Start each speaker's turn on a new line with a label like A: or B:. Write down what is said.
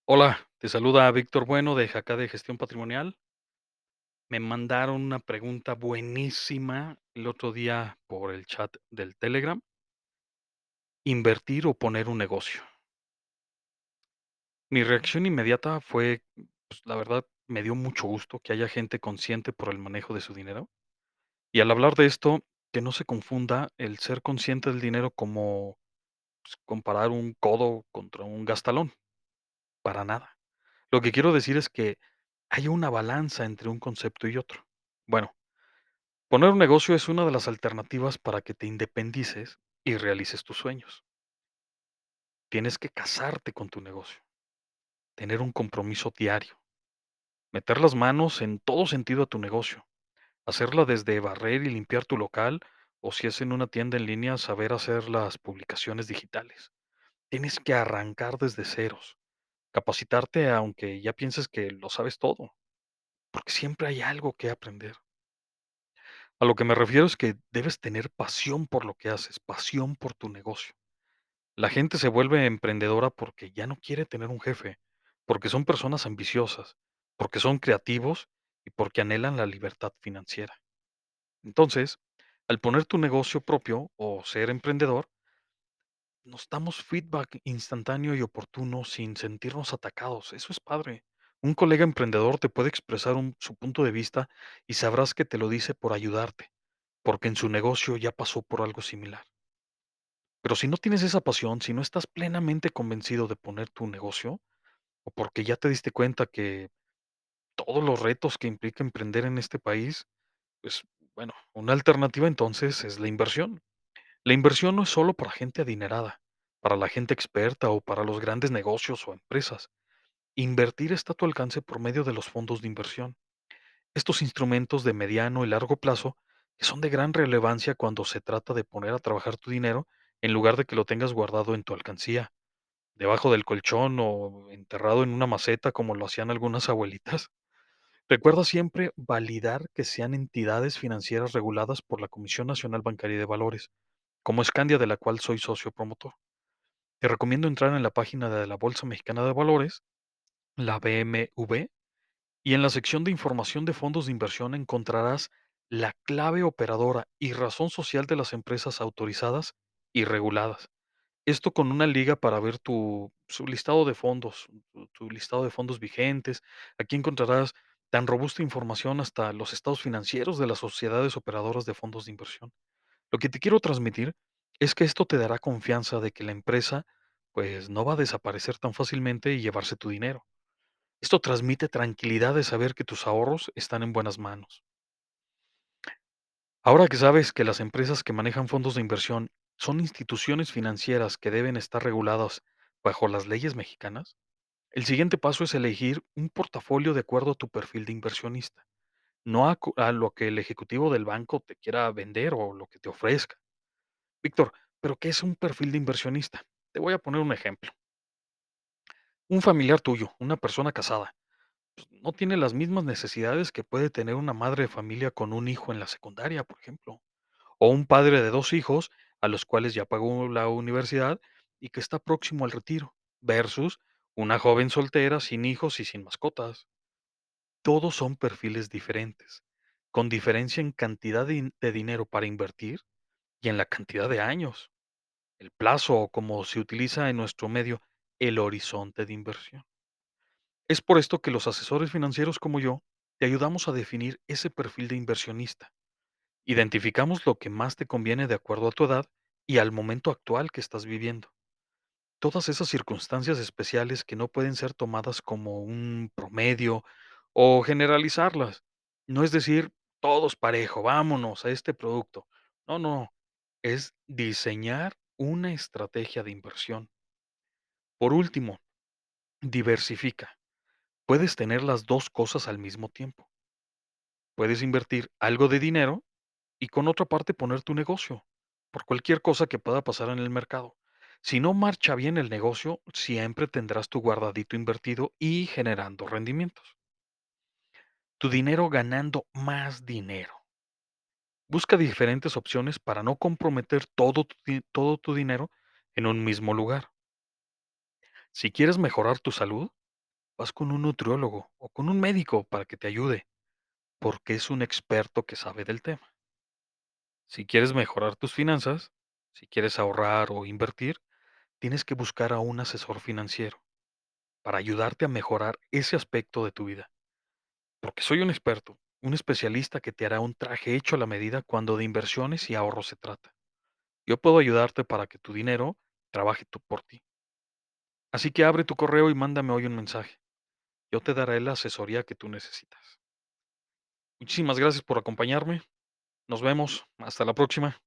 A: Hola, te saluda Víctor Bueno de Jacá de Gestión Patrimonial. Me mandaron una pregunta buenísima el otro día por el chat del Telegram. ¿Invertir o poner un negocio? Mi reacción inmediata fue, pues, la verdad, me dio mucho gusto que haya gente consciente por el manejo de su dinero. Y al hablar de esto, que no se confunda el ser consciente del dinero como pues, comparar un codo contra un gastalón. Para nada. Lo que quiero decir es que hay una balanza entre un concepto y otro. Bueno, poner un negocio es una de las alternativas para que te independices y realices tus sueños. Tienes que casarte con tu negocio, tener un compromiso diario, meter las manos en todo sentido a tu negocio, hacerla desde barrer y limpiar tu local o si es en una tienda en línea, saber hacer las publicaciones digitales. Tienes que arrancar desde ceros, capacitarte aunque ya pienses que lo sabes todo, porque siempre hay algo que aprender. A lo que me refiero es que debes tener pasión por lo que haces, pasión por tu negocio. La gente se vuelve emprendedora porque ya no quiere tener un jefe, porque son personas ambiciosas, porque son creativos y porque anhelan la libertad financiera. Entonces, al poner tu negocio propio o ser emprendedor, nos damos feedback instantáneo y oportuno sin sentirnos atacados. Eso es padre. Un colega emprendedor te puede expresar su punto de vista y sabrás que te lo dice por ayudarte, porque en su negocio ya pasó por algo similar. Pero si no tienes esa pasión, si no estás plenamente convencido de poner tu negocio, o porque ya te diste cuenta que todos los retos que implica emprender en este país, pues bueno, una alternativa entonces es la inversión. La inversión no es solo para gente adinerada, para la gente experta o para los grandes negocios o empresas. Invertir está a tu alcance por medio de los fondos de inversión. Estos instrumentos de mediano y largo plazo que son de gran relevancia cuando se trata de poner a trabajar tu dinero en lugar de que lo tengas guardado en tu alcancía, debajo del colchón o enterrado en una maceta como lo hacían algunas abuelitas. Recuerda siempre validar que sean entidades financieras reguladas por la Comisión Nacional Bancaria de Valores, como Scandia, de la cual soy socio promotor. Te recomiendo entrar en la página de la Bolsa Mexicana de Valores, la BMV, y en la sección de información de fondos de inversión encontrarás la clave operadora y razón social de las empresas autorizadas y reguladas. Esto con una liga para ver su listado de fondos, tu listado de fondos vigentes. Aquí encontrarás tan robusta información hasta los estados financieros de las sociedades operadoras de fondos de inversión. Lo que te quiero transmitir es que esto te dará confianza de que la empresa pues no va a desaparecer tan fácilmente y llevarse tu dinero. Esto transmite tranquilidad de saber que tus ahorros están en buenas manos. Ahora que sabes que las empresas que manejan fondos de inversión son instituciones financieras que deben estar reguladas bajo las leyes mexicanas, el siguiente paso es elegir un portafolio de acuerdo a tu perfil de inversionista, no a lo que el ejecutivo del banco te quiera vender o lo que te ofrezca. Víctor, ¿pero qué es un perfil de inversionista? Te voy a poner un ejemplo. Un familiar tuyo, una persona casada, pues, no tiene las mismas necesidades que puede tener una madre de familia con un hijo en la secundaria, por ejemplo, o un padre de 2 hijos a los cuales ya pagó la universidad y que está próximo al retiro, versus una joven soltera sin hijos y sin mascotas. Todos son perfiles diferentes, con diferencia en cantidad de dinero para invertir y en la cantidad de años, el plazo o como se utiliza en nuestro medio, el horizonte de inversión. Es por esto que los asesores financieros como yo te ayudamos a definir ese perfil de inversionista. Identificamos lo que más te conviene de acuerdo a tu edad y al momento actual que estás viviendo. Todas esas circunstancias especiales que no pueden ser tomadas como un promedio o generalizarlas. No es decir, todos parejo, vámonos a este producto. No, no, es diseñar una estrategia de inversión. Por último, diversifica. Puedes tener las dos cosas al mismo tiempo. Puedes invertir algo de dinero y con otra parte poner tu negocio, por cualquier cosa que pueda pasar en el mercado. Si no marcha bien el negocio, siempre tendrás tu guardadito invertido y generando rendimientos. Tu dinero ganando más dinero. Busca diferentes opciones para no comprometer todo tu dinero en un mismo lugar. Si quieres mejorar tu salud, Vas con un nutriólogo o con un médico para que te ayude, porque es un experto que sabe del tema. Si quieres mejorar tus finanzas, si quieres ahorrar o invertir, tienes que buscar a un asesor financiero para ayudarte a mejorar ese aspecto de tu vida. Porque soy un experto, un especialista que te hará un traje hecho a la medida cuando de inversiones y ahorros se trata. Yo puedo ayudarte para que tu dinero trabaje por ti. Así que abre tu correo y mándame hoy un mensaje. Yo te daré la asesoría que tú necesitas. Muchísimas gracias por acompañarme. Nos vemos. Hasta la próxima.